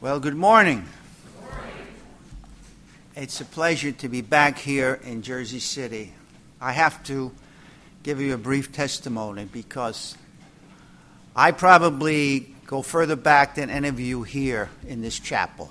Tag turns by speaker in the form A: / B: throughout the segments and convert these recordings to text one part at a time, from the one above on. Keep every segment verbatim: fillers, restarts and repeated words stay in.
A: Well, good morning. Good morning. It's a pleasure to be back here in Jersey City. I have to give you a brief testimony because I probably go further back than any of you here in this chapel.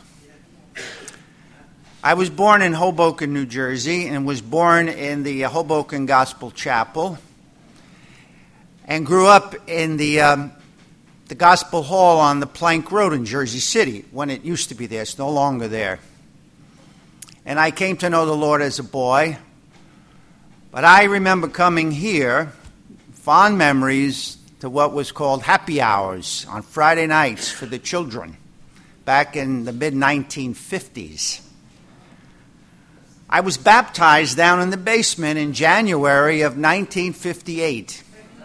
A: I was born in Hoboken, New Jersey, and was born in the Hoboken Gospel Chapel, and grew up in the um, the Gospel Hall on the Plank Road in Jersey City, when it used to be there. It's no longer there. And I came to know the Lord as a boy, but I remember coming here, fond memories to what was called happy hours on Friday nights for the children, back in the mid nineteen fifties. I was baptized down in the basement in January of nineteen fifty-eight.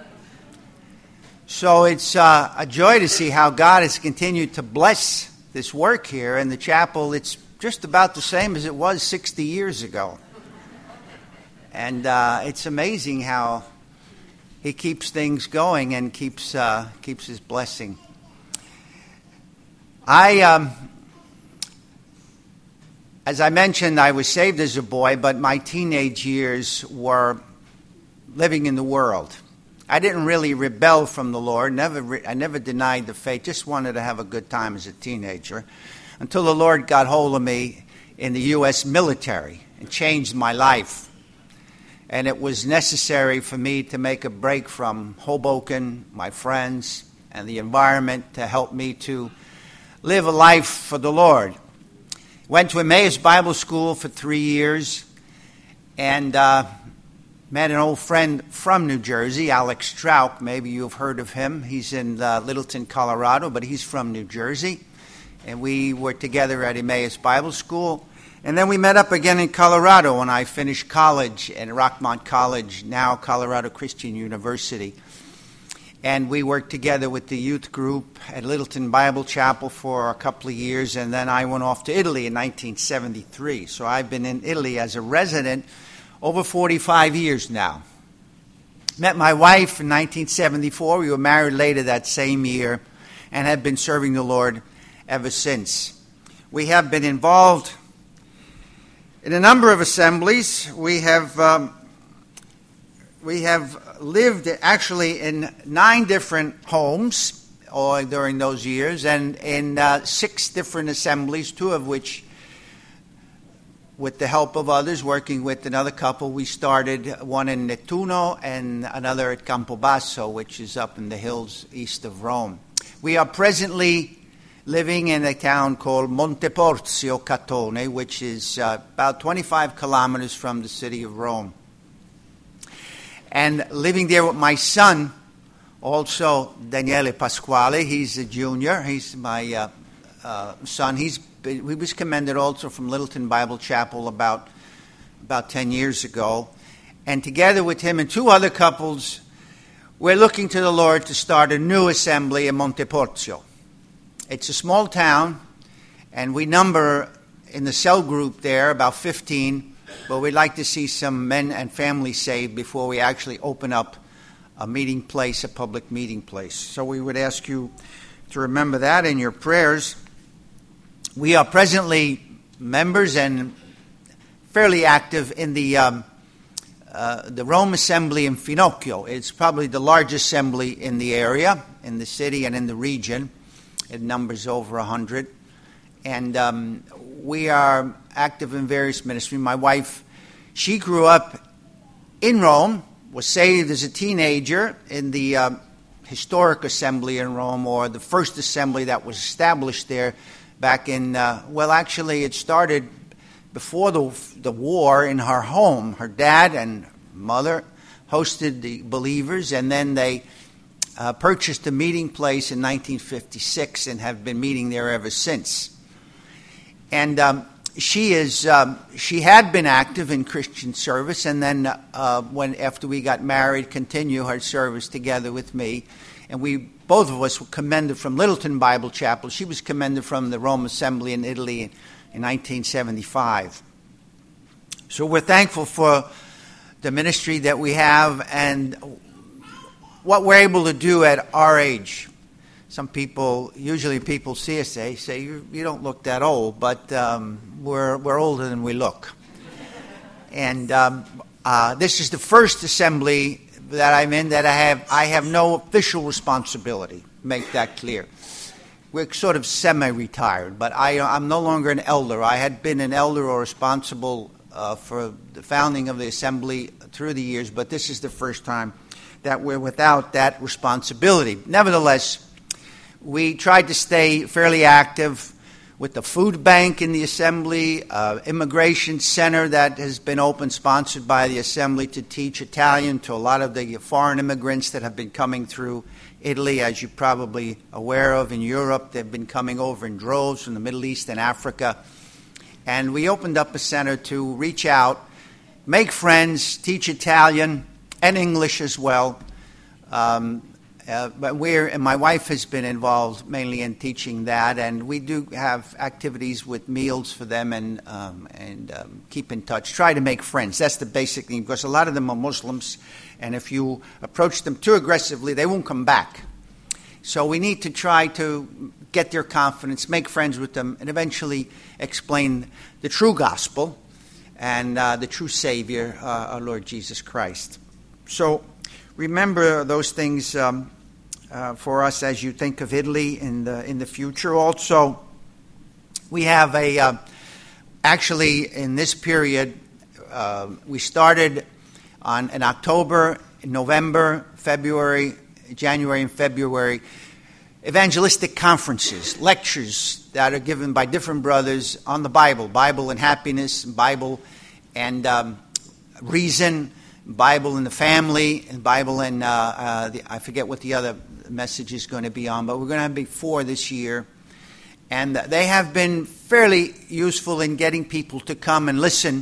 A: So it's uh, a joy to see how God has continued to bless this work here in the chapel. It's just about the same as it was sixty years ago. And uh, it's amazing how He keeps things going and keeps uh, keeps His blessing. I, um, as I mentioned, I was saved as a boy, but my teenage years were living in the world. I didn't really rebel from the Lord. Never, re- I never denied the faith. Just wanted to have a good time as a teenager, until the Lord got hold of me in the U S military and changed my life. And it was necessary for me to make a break from Hoboken, my friends, and the environment to help me to live a life for the Lord. Went to Emmaus Bible School for three years, and uh, met an old friend from New Jersey, Alex Strauch. Maybe you've heard of him. He's in uh, Littleton, Colorado, but he's from New Jersey. And we were together at Emmaus Bible School. And then we met up again in Colorado when I finished college at Rockmont College, now Colorado Christian University. And we worked together with the youth group at Littleton Bible Chapel for a couple of years. And then I went off to Italy in nineteen seventy-three. So I've been in Italy as a resident over forty-five years now. Met my wife in nineteen seventy-four. We were married later that same year and have been serving the Lord ever since. We have been involved in a number of assemblies. We have um, we have lived actually in nine different homes or during those years, and in uh, six different assemblies, two of which, with the help of others, working with another couple, we started one in Nettuno and another at Campobasso, which is up in the hills east of Rome. We are presently living in a town called Monteporzio Catone, which is uh, about twenty-five kilometers from the city of Rome. And living there with my son, also Daniele Pasquale. He's a junior. He's my uh, uh, son. He's He was commended also from Littleton Bible Chapel about about ten years ago. And together with him and two other couples, we're looking to the Lord to start a new assembly in Monteporzio. It's a small town, and we number in the cell group there about fifteen, but we'd like to see some men and families saved before we actually open up a meeting place, a public meeting place. So we would ask you to remember that in your prayers. We are presently members and fairly active in the um, uh, the Rome Assembly in Finocchio. It's probably the largest assembly in the area, in the city, and in the region. It numbers over a hundred, and um, we are active in various ministries. My wife, she grew up in Rome, was saved as a teenager in the uh, historic assembly in Rome, or the first assembly that was established there. Back in, uh, well, actually, it started before the the war in her home. Her dad and mother hosted the believers, and then they uh, purchased a meeting place in nineteen fifty-six and have been meeting there ever since. And um, she is um, she had been active in Christian service, and then uh, when after we got married, continued her service together with me. And we, both of us, were commended from Littleton Bible Chapel. She was commended from the Rome Assembly in Italy in, in nineteen seventy-five. So we're thankful for the ministry that we have and what we're able to do at our age some people, usually people see us, they say, you, you don't look that old, but um, we're, we're older than we look. And um, uh, this is the first assembly that I'm in that I have, I have no official responsibility, make that clear. We're sort of semi-retired, but I, I'm no longer an elder. I had been an elder or responsible uh, for the founding of the assembly through the years, but this is the first time that we're without that responsibility. Nevertheless, we tried to stay fairly active with the food bank in the assembly, uh, immigration center that has been opened, sponsored by the assembly to teach Italian to a lot of the foreign immigrants that have been coming through Italy, as you're probably aware of. In Europe, they've been coming over in droves from the Middle East and Africa. And we opened up a center to reach out, make friends, teach Italian and English as well. Um, uh, but we're, and my wife has been involved mainly in teaching that, and we do have activities with meals for them and um, and um, keep in touch, try to make friends. That's the basic thing, because a lot of them are Muslims, and if you approach them too aggressively, they won't come back. So we need to try to get their confidence, make friends with them, and eventually explain the true gospel and uh, the true Savior, uh, our Lord Jesus Christ. So remember those things um, uh, for us as you think of Italy in the in the future. Also, we have a uh, actually in this period uh, we started on in October, November, February, January, and February evangelistic conferences, lectures that are given by different brothers on the Bible, Bible and happiness, Bible and um, reason, Bible and the family, and Bible and uh, uh, the, I forget what the other message is going to be on, but we're going to have before this year. And they have been fairly useful in getting people to come and listen.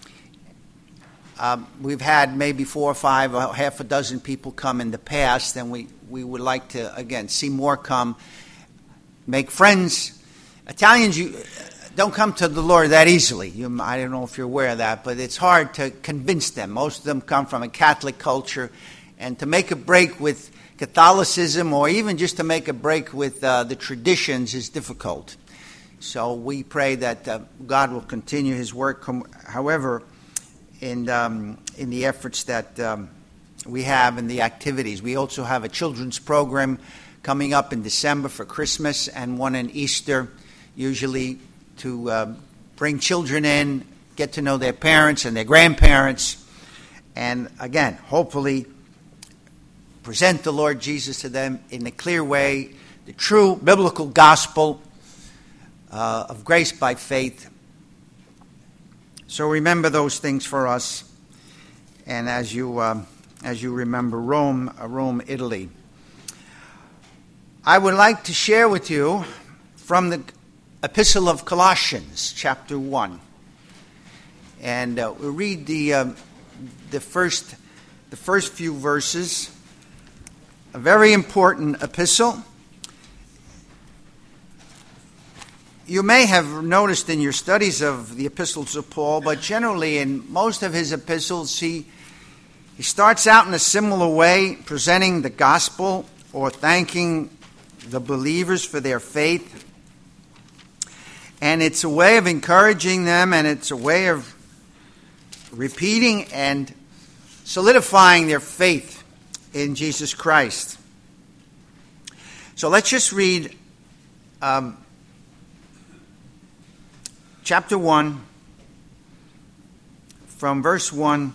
A: Uh, we've had maybe four or five, or half a dozen people come in the past, and we, we would like to, again, see more come, make friends. Italians, you don't come to the Lord that easily. You, I don't know if you're aware of that, but it's hard to convince them. Most of them come from a Catholic culture, and to make a break with Catholicism, or even just to make a break with uh, the traditions, is difficult. So we pray that uh, God will continue His work. However, in um, in the efforts that um, we have in the activities, we also have a children's program coming up in December for Christmas, and one in Easter, usually to uh, bring children in, get to know their parents and their grandparents, and again, hopefully present the Lord Jesus to them in a clear way, the true biblical gospel uh, of grace by faith. So remember those things for us, and as you uh, as you remember Rome, uh, Rome, Italy. I would like to share with you from the Epistle of Colossians, chapter one, and uh, we'll read the uh, the first the first few verses. A very important epistle. You may have noticed in your studies of the epistles of Paul, but generally in most of his epistles, he, he starts out in a similar way, presenting the gospel or thanking the believers for their faith. And it's a way of encouraging them, and it's a way of repeating and solidifying their faith in Jesus Christ. So let's just read um, chapter one, from verse one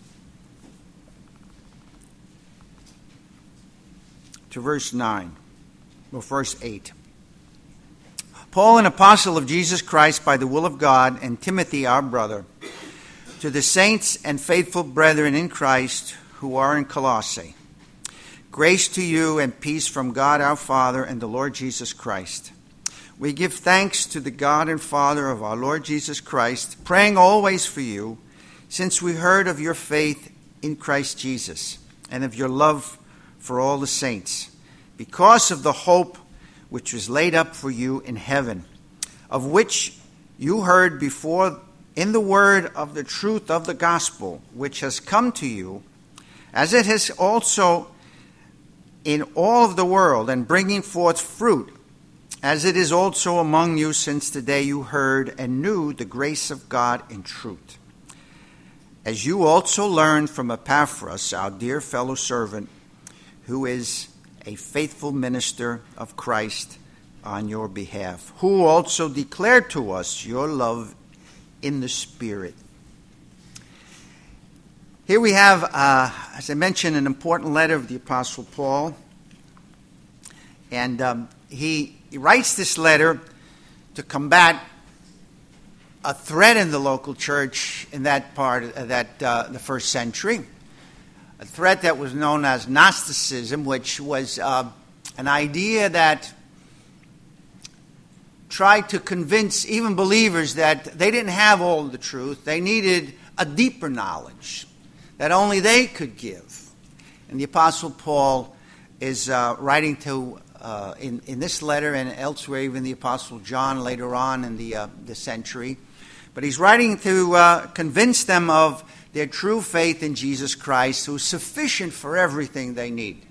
A: to verse nine, or verse eight. Paul, an apostle of Jesus Christ by the will of God, and Timothy, our brother, to the saints and faithful brethren in Christ who are in Colossae. Grace to you and peace from God our Father and the Lord Jesus Christ. We give thanks to the God and Father of our Lord Jesus Christ, praying always for you, since we heard of your faith in Christ Jesus and of your love for all the saints, because of the hope which was laid up for you in heaven, of which you heard before in the word of the truth of the gospel, which has come to you, as it has also in all of the world and bringing forth fruit, as it is also among you since the day you heard and knew the grace of God in truth. As you also learned from Epaphras, our dear fellow servant, who is a faithful minister of Christ on your behalf, who also declared to us your love in the Spirit. Here we have, uh, as I mentioned, an important letter of the Apostle Paul. And um, he, he writes this letter to combat a threat in the local church in that part of that uh, the first century. A threat that was known as Gnosticism, which was uh, an idea that tried to convince even believers that they didn't have all of the truth. They needed a deeper knowledge that only they could give. And the Apostle Paul is uh, writing to, uh, in, in this letter and elsewhere, even the Apostle John later on in the, uh, the century. But he's writing to uh, convince them of their true faith in Jesus Christ, who is sufficient for everything they need.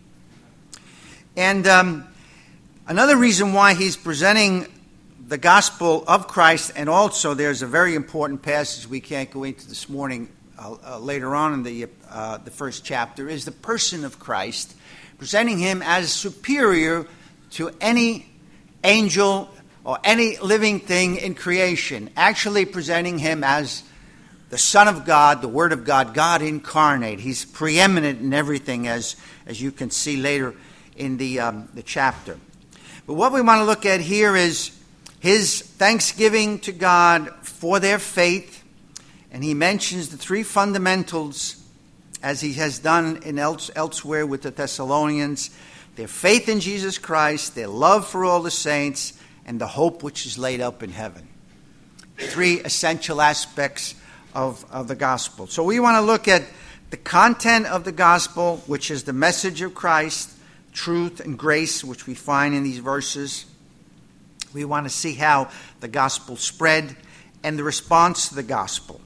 A: And um, another reason why he's presenting the gospel of Christ, and also there's a very important passage we can't go into this morning, uh, uh, later on in the uh, the first chapter, is the person of Christ, presenting him as superior to any angel or any living thing in creation, actually presenting him as the Son of God, the Word of God, God incarnate. He's preeminent in everything, as, as you can see later in the, um, the chapter. But what we want to look at here is his thanksgiving to God for their faith. And he mentions the three fundamentals, as he has done in else, elsewhere with the Thessalonians: their faith in Jesus Christ, their love for all the saints, and the hope which is laid up in heaven. Three essential aspects Of, of the gospel. So we want to look at the content of the gospel, which is the message of Christ, truth and grace, which we find in these verses. We want to see how the gospel spread and the response to the gospel,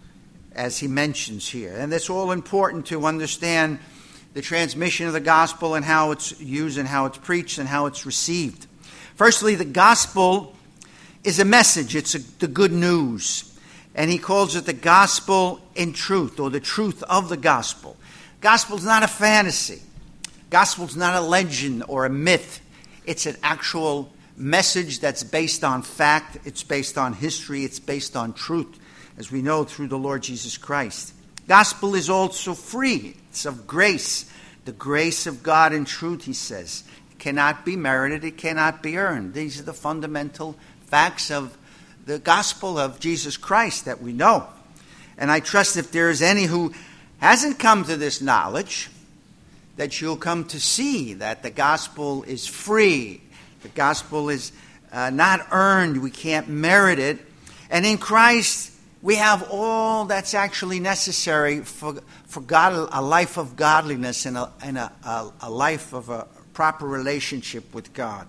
A: as he mentions here. And it's all important to understand the transmission of the gospel and how it's used and how it's preached and how it's received. Firstly, the gospel is a message. It's a, the good news. And he calls it the gospel in truth, or the truth of the gospel. Gospel's not a fantasy. Gospel's not a legend or a myth. It's an actual message that's based on fact. It's based on history. It's based on truth, as we know through the Lord Jesus Christ. Gospel is also free. It's of grace. The grace of God in truth, he says. It cannot be merited. It cannot be earned. These are the fundamental facts of the gospel of Jesus Christ that we know. And I trust if there is any who hasn't come to this knowledge, that you'll come to see that the gospel is free. The gospel is uh, not earned. We can't merit it. And in Christ, we have all that's actually necessary for, for God, a life of godliness and, a, and a, a, a life of a proper relationship with God.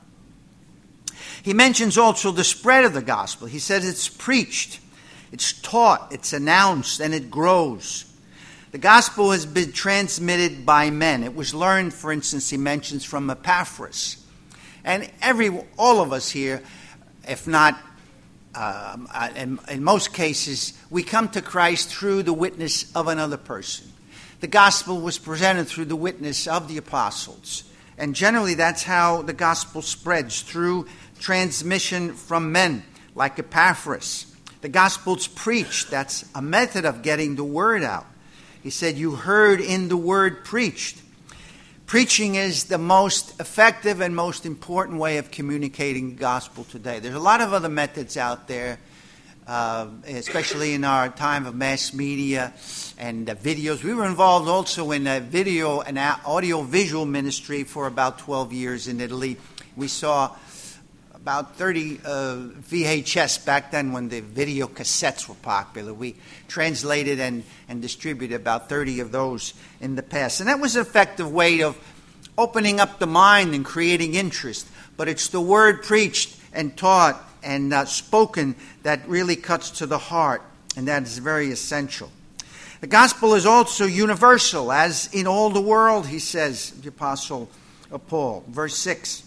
A: He mentions also the spread of the gospel. He says it's preached, it's taught, it's announced, and it grows. The gospel has been transmitted by men. It was learned, for instance, he mentions from Epaphras. And every, all of us here, if not um, in, in most cases, we come to Christ through the witness of another person. The gospel was presented through the witness of the apostles. And generally that's how the gospel spreads, through transmission from men like Epaphras. The gospel's preached. That's a method of getting the word out. He said, you heard in the word preached. Preaching is the most effective and most important way of communicating the gospel today. There's a lot of other methods out there, uh, especially in our time of mass media and uh, videos. We were involved also in a video and audio-visual ministry for about twelve years in Italy. We saw about thirty uh, V H S back then, when the video cassettes were popular. We translated and, and distributed about thirty of those in the past. And that was an effective way of opening up the mind and creating interest. But it's the word preached and taught and uh, spoken that really cuts to the heart, and that is very essential. The gospel is also universal, as in all the world, he says, the Apostle of Paul. Verse six.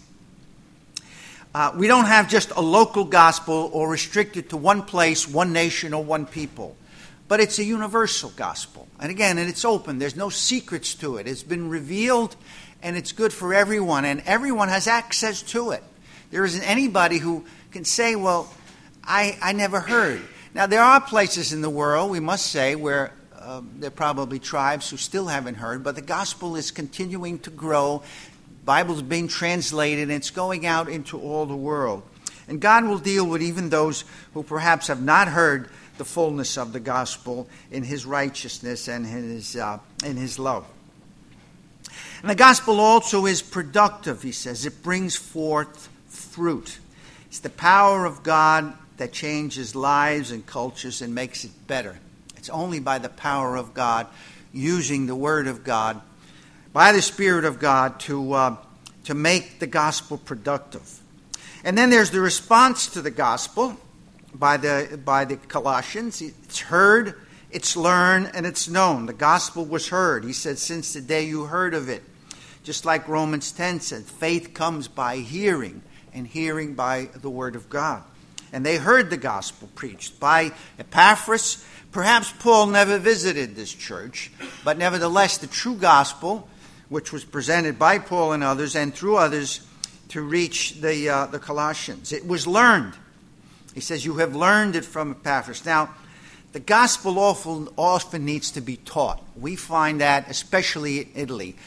A: Uh, we don't have just a local gospel or restricted to one place, one nation, or one people. But it's a universal gospel. And again, and it's open. There's no secrets to it. It's been revealed, and it's good for everyone. And everyone has access to it. There isn't anybody who can say, well, I, I never heard. Now, there are places in the world, we must say, where uh, there are probably tribes who still haven't heard. But the gospel is continuing to grow. Bible's being translated, and it's going out into all the world. And God will deal with even those who perhaps have not heard the fullness of the gospel in his righteousness and in his, uh, in his love. And the gospel also is productive, he says. It brings forth fruit. It's the power of God that changes lives and cultures and makes it better. It's only by the power of God, using the word of God, by the Spirit of God, to uh, to make the gospel productive. And then there's the response to the gospel by the by the Colossians. It's heard, it's learned, and it's known. The gospel was heard. He said, since the day you heard of it. Just like Romans ten said, faith comes by hearing, and hearing by the word of God. And they heard the gospel preached by Epaphras. Perhaps Paul never visited this church, but nevertheless, the true gospel, which was presented by Paul and others, and through others, to reach the uh, the Colossians. It was learned. He says, you have learned it from Epaphras. Now, the gospel often, often needs to be taught. We find that, especially in Italy,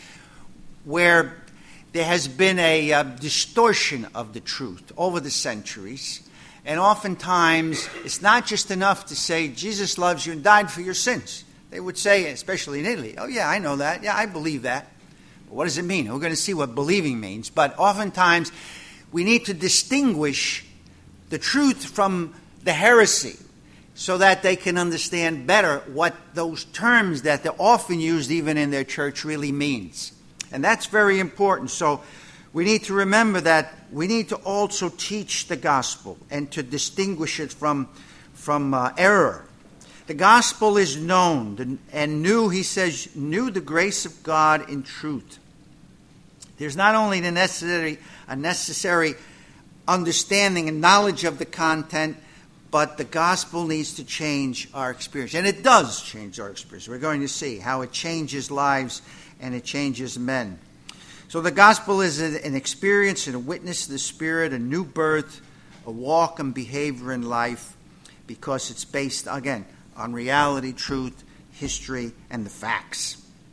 A: where there has been a uh, distortion of the truth over the centuries. And oftentimes, it's not just enough to say, Jesus loves you and died for your sins. They would say, especially in Italy, oh yeah, I know that. Yeah, I believe that. What does it mean? We're going to see what believing means. But oftentimes, we need to distinguish the truth from the heresy so that they can understand better what those terms that they're often used even in their church really means. And that's very important. So we need to remember that we need to also teach the gospel and to distinguish it from, from uh, error. The gospel is known and knew, he says, knew the grace of God in truth. There's not only the necessary, a necessary understanding and knowledge of the content, but the gospel needs to change our experience. And it does change our experience. We're going to see how it changes lives and it changes men. So the gospel is an experience and a witness to the Spirit, a new birth, a walk and behavior in life, because it's based, again, on reality, truth, history, and the facts.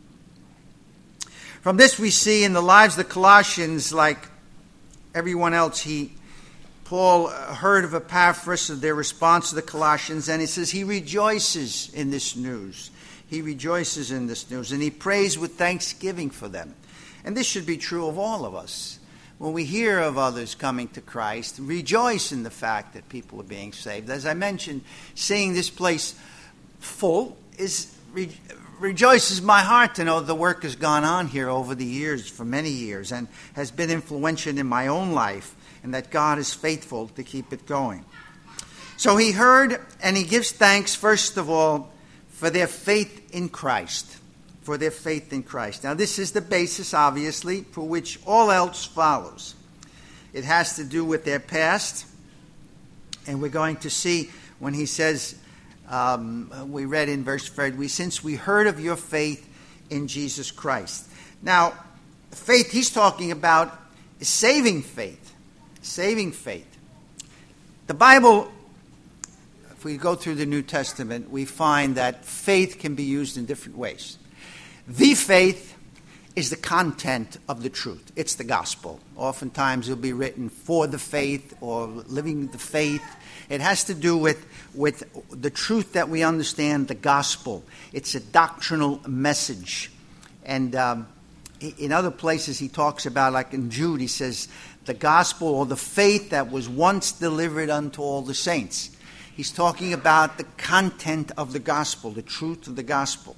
A: From this we see in the lives of the Colossians, like everyone else, he Paul heard of Epaphras, of their response to the Colossians, and he says he rejoices in this news. He rejoices in this news, and he prays with thanksgiving for them. And this should be true of all of us. When we hear of others coming to Christ, rejoice in the fact that people are being saved. As I mentioned, seeing this place full is re- rejoices my heart to know the work has gone on here over the years, for many years, and has been influential in my own life, and that God is faithful to keep it going. So he heard, and he gives thanks, first of all, for their faith in Christ. For their faith in Christ. Now, this is the basis, obviously, for which all else follows. It has to do with their past, and we're going to see when he says, um, we read in verse three, since we heard of your faith in Jesus Christ. Now, faith he's talking about is saving faith. Saving faith. The Bible, if we go through the New Testament, we find that faith can be used in different ways. The faith is the content of the truth. It's the gospel. Oftentimes it'll be written for the faith or living the faith. It has to do with, with the truth that we understand, the gospel. It's a doctrinal message. And um, in other places he talks about, like in Jude, he says, the gospel or the faith that was once delivered unto all the saints. He's talking about the content of the gospel, the truth of the gospel.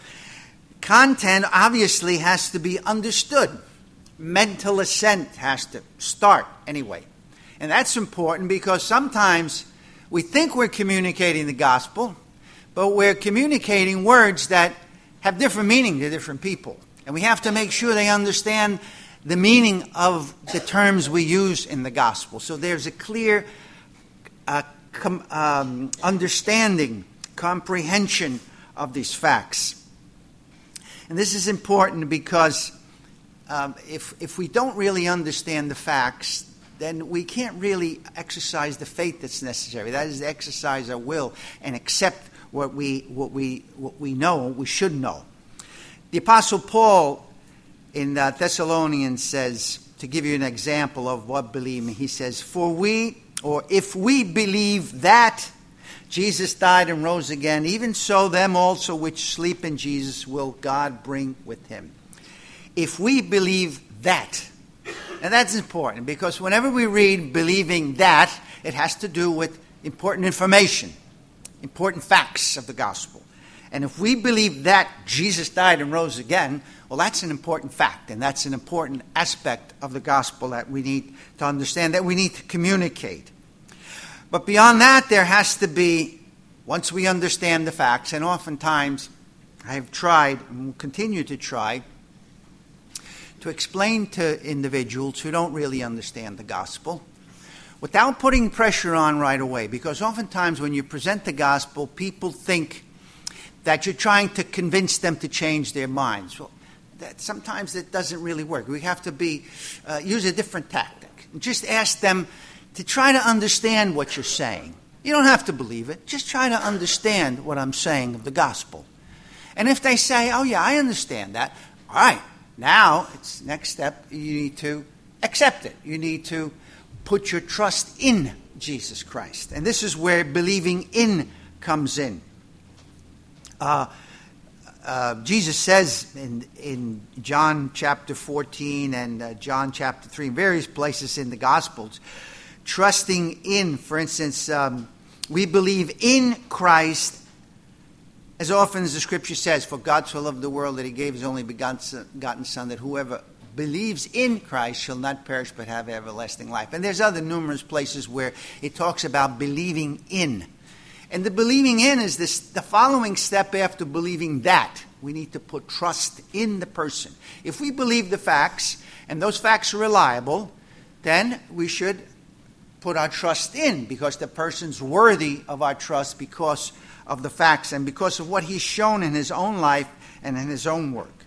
A: Content obviously has to be understood. Mental assent has to start anyway. And that's important because sometimes we think we're communicating the gospel, but we're communicating words that have different meaning to different people. And we have to make sure they understand the meaning of the terms we use in the gospel. So there's a clear uh, com- um, understanding, comprehension of these facts. And this is important because um, if if we don't really understand the facts, then we can't really exercise the faith that's necessary. That is, to exercise our will and accept what we what we what we know, we should know. The Apostle Paul in uh, Thessalonians says, to give you an example of what believing, he says, "For we, or if we believe that Jesus died and rose again, even so them also which sleep in Jesus will God bring with him." If we believe that, and that's important because whenever we read believing that, it has to do with important information, important facts of the gospel. And if we believe that Jesus died and rose again, well, that's an important fact, and that's an important aspect of the gospel that we need to understand, that we need to communicate. But beyond that, there has to be, once we understand the facts, and oftentimes I have tried and will continue to try to explain to individuals who don't really understand the gospel without putting pressure on right away. Because oftentimes when you present the gospel, people think that you're trying to convince them to change their minds. Well, that sometimes that doesn't really work. We have to be uh, use a different tactic. Just ask them to try to understand what you're saying. You don't have to believe it. Just try to understand what I'm saying of the gospel. And if they say, "Oh yeah, I understand that," all right, now it's next step. You need to accept it. You need to put your trust in Jesus Christ. And this is where believing in comes in. Uh, uh, Jesus says in, in John chapter fourteen and uh, John chapter three, in various places in the Gospels, trusting in, for instance, um, we believe in Christ as often as the Scripture says, "For God so loved the world that he gave his only begotten Son, that whoever believes in Christ shall not perish but have everlasting life." And there's other numerous places where it talks about believing in. And the believing in is this, the following step after believing that. We need to put trust in the person. If we believe the facts, and those facts are reliable, then we should put our trust in, because the person's worthy of our trust because of the facts and because of what he's shown in his own life and in his own work.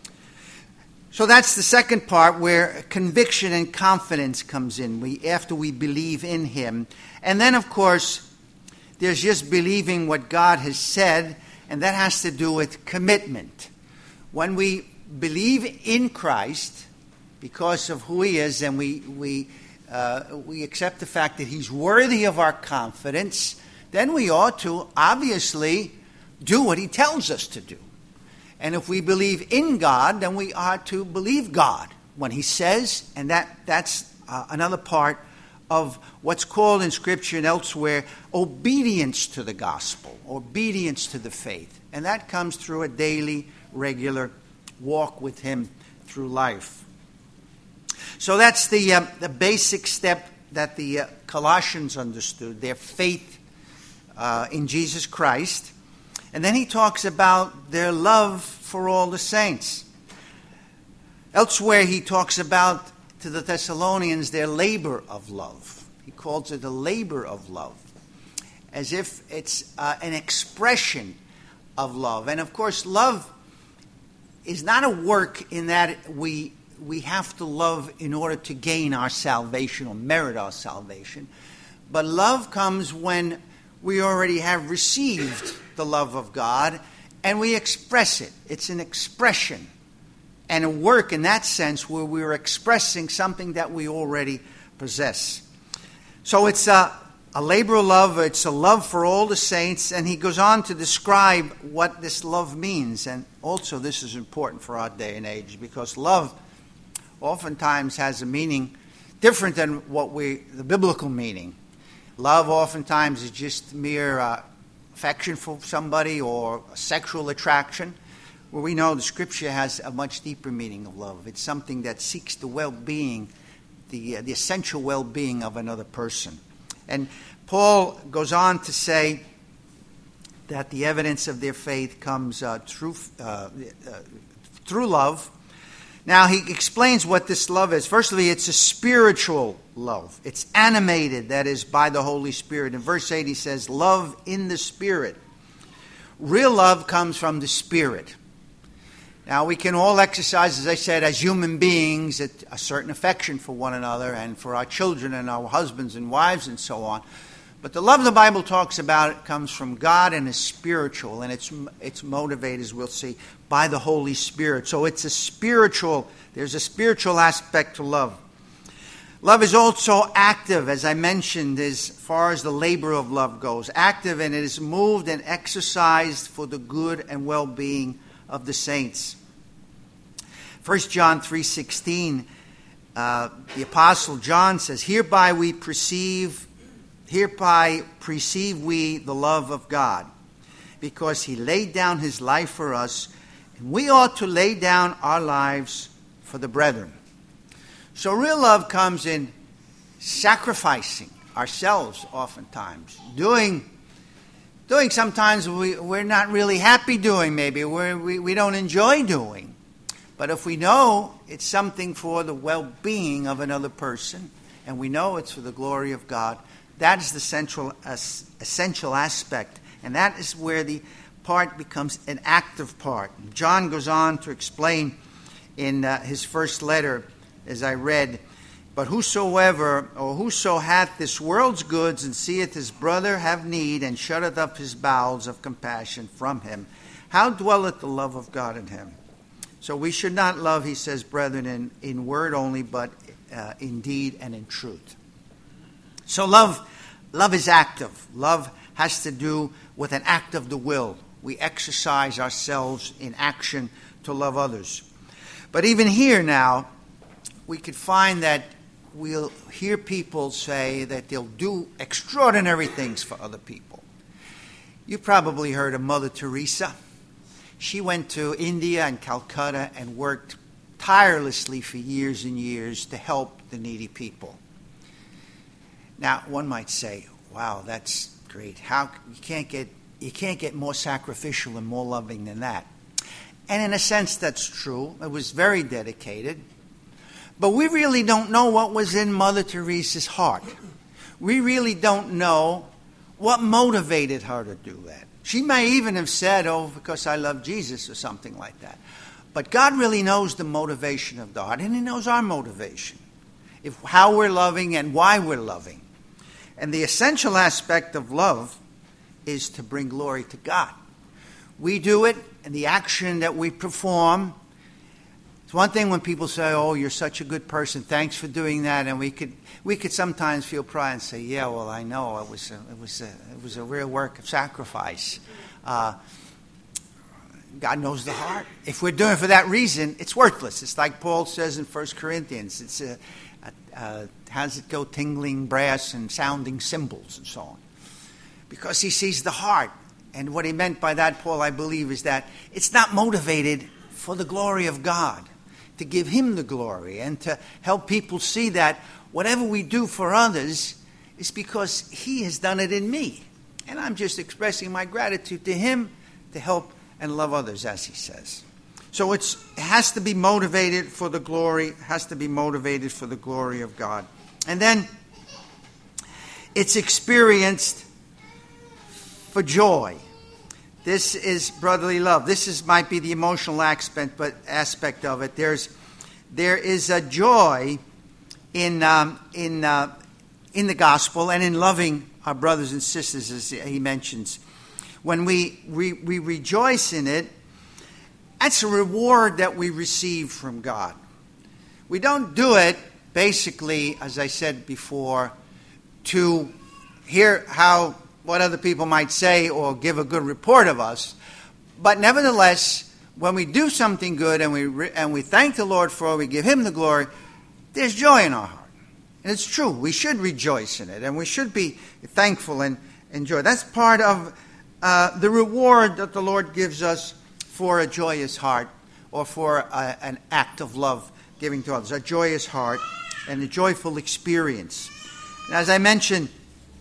A: So that's the second part where conviction and confidence comes in, we after we believe in him. And then, of course, there's just believing what God has said, and that has to do with commitment. When we believe in Christ because of who he is, and we we uh, we accept the fact that he's worthy of our confidence, then we ought to obviously do what he tells us to do. And if we believe in God, then we ought to believe God when he says, and that that's uh, another part of what's called in Scripture and elsewhere obedience to the gospel, obedience to the faith. And that comes through a daily, regular walk with him through life. So that's the uh, the basic step that the uh, Colossians understood, their faith uh, in Jesus Christ. And then he talks about their love for all the saints. Elsewhere he talks about, to the Thessalonians, their labor of love. He calls it a labor of love, as if it's uh, an expression of love. And of course, love is not a work in that we we have to love in order to gain our salvation or merit our salvation. But love comes when we already have received the love of God and we express it. It's an expression and a work in that sense where we're expressing something that we already possess. So it's a, a labor of love. It's a love for all the saints. And he goes on to describe what this love means. And also this is important for our day and age, because love oftentimes has a meaning different than what we, the biblical meaning. Love oftentimes is just mere uh, affection for somebody or a sexual attraction, where we know the Scripture has a much deeper meaning of love. It's something that seeks the well-being, the, uh, the essential well-being of another person. And Paul goes on to say that the evidence of their faith comes uh, through, uh, uh, through love. Now, he explains what this love is. Firstly, it's a spiritual love. It's animated, that is, by the Holy Spirit. In verse eight, he says, love in the Spirit. Real love comes from the Spirit. Now, we can all exercise, as I said, as human beings, a certain affection for one another and for our children and our husbands and wives and so on. But the love the Bible talks about comes from God and is spiritual, and it's it's motivated, as we'll see, by the Holy Spirit. So it's a spiritual, there's a spiritual aspect to love. Love is also active, as I mentioned, as far as the labor of love goes. Active, and it is moved and exercised for the good and well-being of the saints. First John three sixteen, uh, the Apostle John says, Hereby we perceive Hereby perceive we the love of God, because he laid down his life for us, and we ought to lay down our lives for the brethren. So real love comes in sacrificing ourselves oftentimes, doing doing sometimes we, we're not really happy doing, maybe we're, we we don't enjoy doing. But if we know it's something for the well-being of another person, and we know it's for the glory of God, that is the central, uh, essential aspect. And that is where the part becomes an active part. John goes on to explain in uh, his first letter, as I read, But whosoever, or whoso hath this world's goods, and seeth his brother have need, and shutteth up his bowels of compassion from him, how dwelleth the love of God in him? So we should not love, he says, brethren, in, in word only, but uh, in deed and in truth. So love, love is active. Love has to do with an act of the will. We exercise ourselves in action to love others. But even here now, we could find that we'll hear people say that they'll do extraordinary things for other people. You probably heard of Mother Teresa. She went to India and Calcutta and worked tirelessly for years and years to help the needy people. Now, one might say, wow, that's great. How you can't get you can't get more sacrificial and more loving than that. And in a sense, that's true. It was very dedicated. But we really don't know what was in Mother Teresa's heart. We really don't know what motivated her to do that. She may even have said, oh, because I love Jesus or something like that. But God really knows the motivation of the heart, and he knows our motivation, if how we're loving and why we're loving. And the essential aspect of love is to bring glory to God. We do it, and the action that we perform. It's one thing when people say, oh, you're such a good person, thanks for doing that. And we could we could sometimes feel pride and say, yeah, well, I know, it was a, it was a, it was a real work of sacrifice. Uh, God knows the heart. If we're doing it for that reason, it's worthless. It's like Paul says in First Corinthians. It's a, a, a, how does it go? Tingling brass and sounding cymbals and so on. Because he sees the heart. And what he meant by that, Paul, I believe, is that it's not motivated for the glory of God, to give him the glory and to help people see that whatever we do for others is because he has done it in me. And I'm just expressing my gratitude to him to help and love others, as he says. So it's, it has to be motivated for the glory, has to be motivated for the glory of God. And then it's experienced for joy. This is brotherly love. This is might be the emotional aspect, but aspect of it. There's there is a joy in um, in uh, in the gospel and in loving our brothers and sisters, as he mentions. When we, we we rejoice in it, that's a reward that we receive from God. We don't do it basically, as I said before, to hear how what other people might say or give a good report of us. But nevertheless, when we do something good and we re- and we thank the Lord for it, we give him the glory, there's joy in our heart. And it's true. We should rejoice in it, and we should be thankful and enjoy. That's part of uh, the reward that the Lord gives us for a joyous heart, or for a, an act of love giving to others. A joyous heart and a joyful experience. And as I mentioned,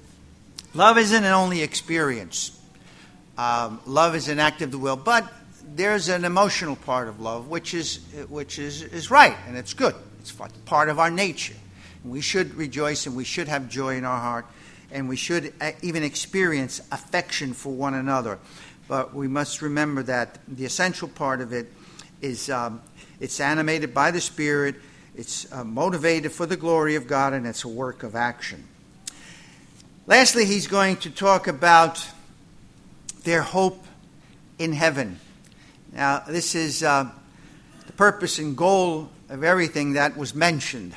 A: love isn't an only experience. Um, love is an act of the will. But there's an emotional part of love, which is which is, is right, and it's good. It's part of our nature. We should rejoice and we should have joy in our heart, and we should even experience affection for one another. But we must remember that the essential part of it is um, it's animated by the Spirit, it's uh, motivated for the glory of God, and it's a work of action. Lastly, he's going to talk about their hope in heaven. Now, this is uh, the purpose and goal of everything that was mentioned.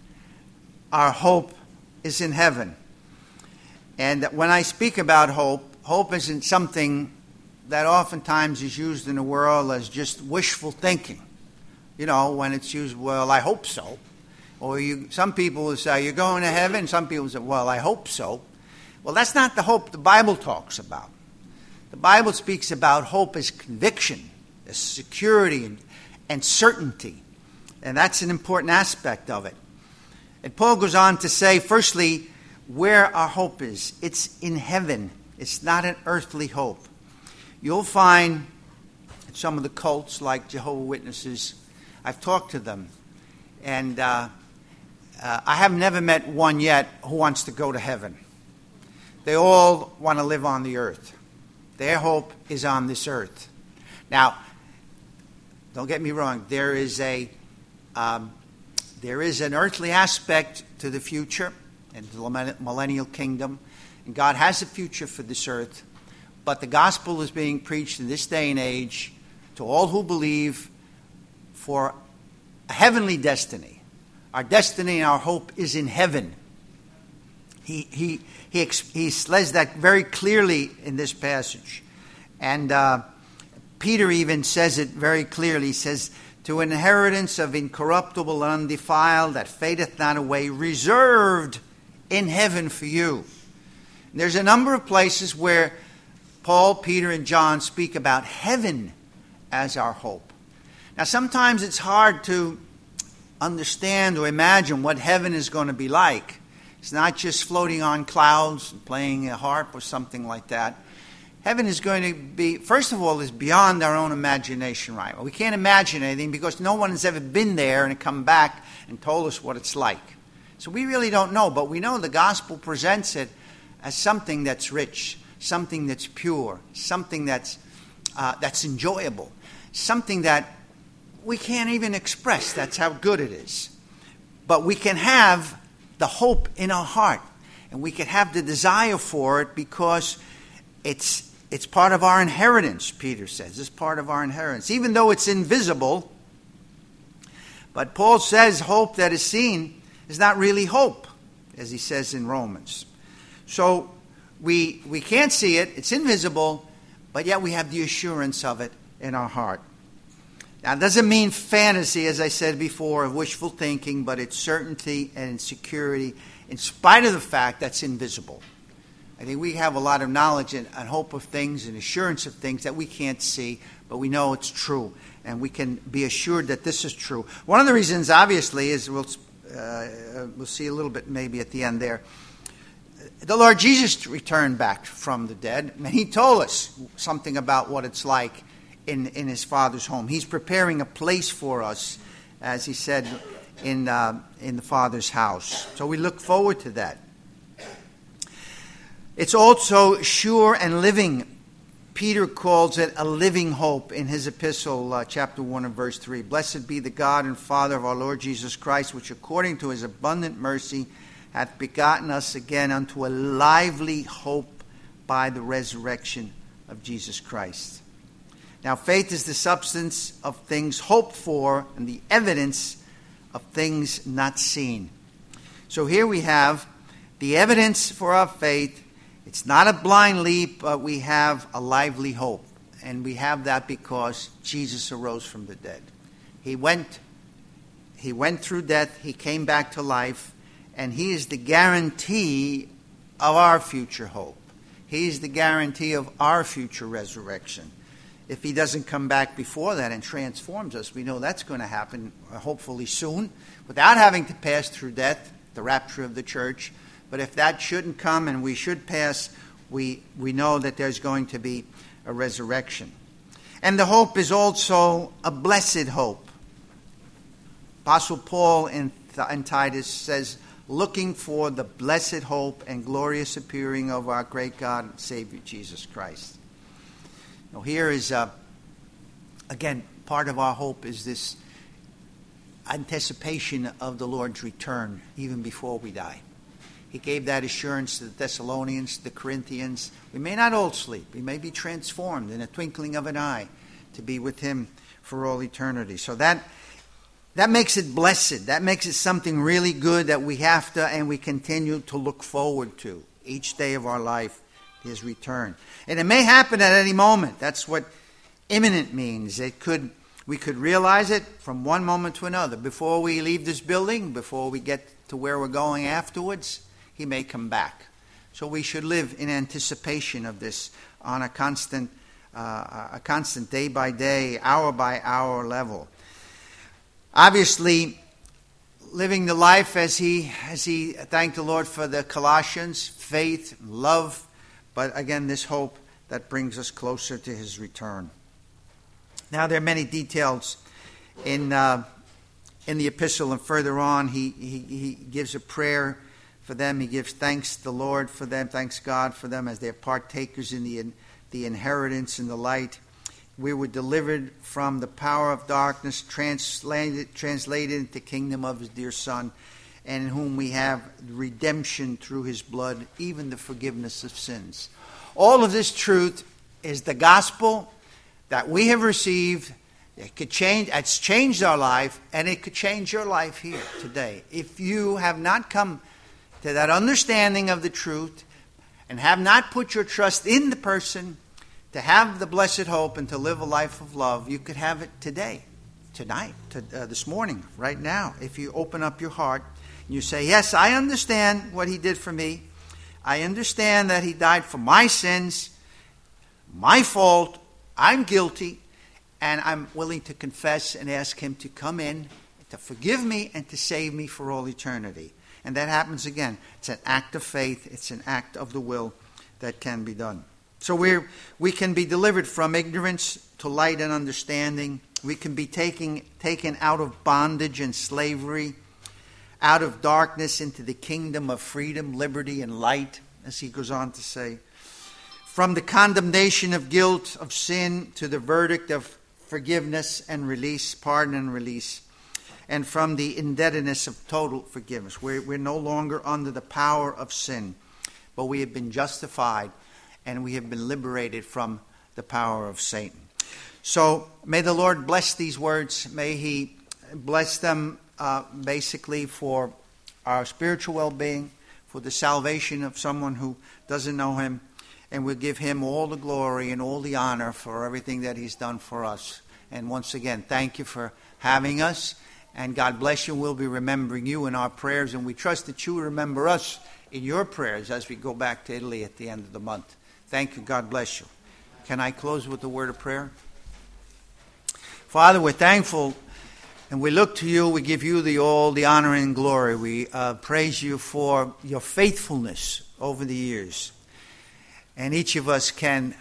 A: Our hope is in heaven. And when I speak about hope, hope isn't something that oftentimes is used in the world as just wishful thinking. You know, when it's used, well, I hope so. Or you, some people will say, you're going to heaven. Some people say, well, I hope so. Well, that's not the hope the Bible talks about. The Bible speaks about hope as conviction, as security and, and certainty. And that's an important aspect of it. And Paul goes on to say, firstly, where our hope is. It's in heaven. It's not an earthly hope. You'll find some of the cults like Jehovah's Witnesses, I've talked to them, and uh, uh, I have never met one yet who wants to go to heaven. They all want to live on the earth. Their hope is on this earth. Now, don't get me wrong, there is a um, there is an earthly aspect to the future and the millennial kingdom, and God has a future for this earth. But the gospel is being preached in this day and age to all who believe for a heavenly destiny. Our destiny and our hope is in heaven. He he he, he says that very clearly in this passage. And uh, Peter even says it very clearly. He says, to an inheritance of incorruptible and undefiled, that fadeth not away, reserved in heaven for you. And there's a number of places where Paul, Peter, and John speak about heaven as our hope. Now, sometimes it's hard to understand or imagine what heaven is going to be like. It's not just floating on clouds and playing a harp or something like that. Heaven is going to be, first of all, is beyond our own imagination, right? Well, we can't imagine anything because no one has ever been there and come back and told us what it's like. So we really don't know, but we know the gospel presents it as something that's rich, something that's pure, something that's uh, that's enjoyable, something that we can't even express. That's how good it is. But we can have the hope in our heart, and we can have the desire for it because it's it's part of our inheritance, Peter says. It's part of our inheritance, even though it's invisible. But Paul says hope that is seen is not really hope, as he says in Romans. So we we can't see it, it's invisible, but yet we have the assurance of it in our heart. Now, it doesn't mean fantasy, as I said before, of wishful thinking, but it's certainty and security, in spite of the fact that's invisible. I think we have a lot of knowledge and, and hope of things and assurance of things that we can't see, but we know it's true, and we can be assured that this is true. One of the reasons, obviously, is we'll uh, we'll see a little bit maybe at the end there. The Lord Jesus returned back from the dead, and he told us something about what it's like in, in his Father's home. He's preparing a place for us, as he said, in uh, in the Father's house. So we look forward to that. It's also sure and living. Peter calls it a living hope in his epistle, uh, chapter one and verse three. Blessed be the God and Father of our Lord Jesus Christ, which according to his abundant mercy hath begotten us again unto a lively hope by the resurrection of Jesus Christ. Now, faith is the substance of things hoped for and the evidence of things not seen. So here we have the evidence for our faith. It's not a blind leap, but we have a lively hope. And we have that because Jesus arose from the dead. He went, he went through death, he came back to life, and he is the guarantee of our future hope. He is the guarantee of our future resurrection. If he doesn't come back before that and transforms us, we know that's going to happen hopefully soon, without having to pass through death, the rapture of the church. But if that shouldn't come and we should pass, we, we know that there's going to be a resurrection. And the hope is also a blessed hope. Apostle Paul in, in Titus says, looking for the blessed hope and glorious appearing of our great God and Savior Jesus Christ. Now here is, uh, again, part of our hope is this anticipation of the Lord's return even before we die. He gave that assurance to the Thessalonians, the Corinthians. We may not all sleep. We may be transformed in a twinkling of an eye to be with Him for all eternity. So that that makes it blessed. That makes it something really good that we have to and we continue to look forward to each day of our life, His return. And it may happen at any moment. That's what imminent means. It could we could realize it from one moment to another. Before we leave this building, before we get to where we're going afterwards, He may come back. So we should live in anticipation of this on a constant, uh, a constant day by day, hour by hour level. Obviously, living the life as he, as he thanked the Lord for the Colossians, faith, love, but again, this hope that brings us closer to His return. Now, there are many details in uh, in the epistle, and further on, he, he he gives a prayer for them. He gives thanks to the Lord for them, thanks God for them as they're partakers in the the inheritance in the light. We were delivered from the power of darkness, translated translated into the kingdom of His dear Son, and in whom we have redemption through His blood, even the forgiveness of sins. All of this truth is the gospel that we have received. It could change, it's changed our life, and it could change your life here today. If you have not come to that understanding of the truth and have not put your trust in the person to have the blessed hope and to live a life of love, you could have it today, tonight, to, uh, this morning, right now. If you open up your heart and you say, yes, I understand what He did for me. I understand that He died for my sins, my fault. I'm guilty, and I'm willing to confess and ask Him to come in, to forgive me, and to save me for all eternity. And that happens again. It's an act of faith. It's an act of the will that can be done. So we we can be delivered from ignorance to light and understanding. We can be taking, taken out of bondage and slavery, out of darkness into the kingdom of freedom, liberty, and light, as he goes on to say. From the condemnation of guilt, of sin, to the verdict of forgiveness and release, pardon and release. And from the indebtedness of total forgiveness. We're, we're no longer under the power of sin, but we have been justified and we have been liberated from the power of Satan. So may the Lord bless these words. May He bless them uh, basically for our spiritual well-being, for the salvation of someone who doesn't know Him. And we'll give Him all the glory and all the honor for everything that He's done for us. And once again, thank you for having us. And God bless you. We'll be remembering you in our prayers. And we trust that you remember us in your prayers as we go back to Italy at the end of the month. Thank you. God bless you. Can I close with a word of prayer? Father, we're thankful. And we look to you. We give you the all the honor and glory. We uh, praise you for your faithfulness over the years. And each of us can,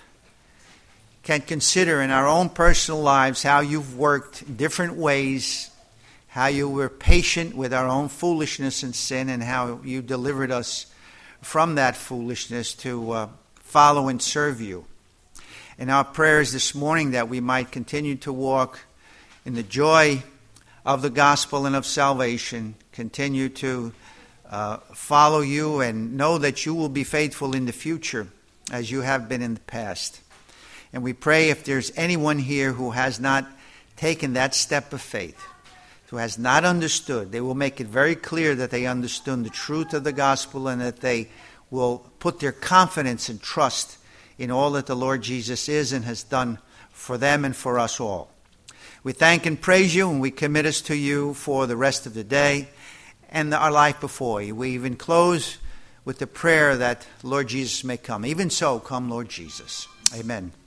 A: can consider in our own personal lives how you've worked in different ways, how you were patient with our own foolishness and sin, and how you delivered us from that foolishness to uh, follow and serve you. And our prayers this morning that we might continue to walk in the joy of the gospel and of salvation, continue to uh, follow you and know that you will be faithful in the future as you have been in the past. And we pray if there's anyone here who has not taken that step of faith, who has not understood, they will make it very clear that they understood the truth of the gospel and that they will put their confidence and trust in all that the Lord Jesus is and has done for them and for us all. We thank and praise you, and we commit us to you for the rest of the day and our life before you. We even close with the prayer that Lord Jesus may come. Even so, come Lord Jesus. Amen.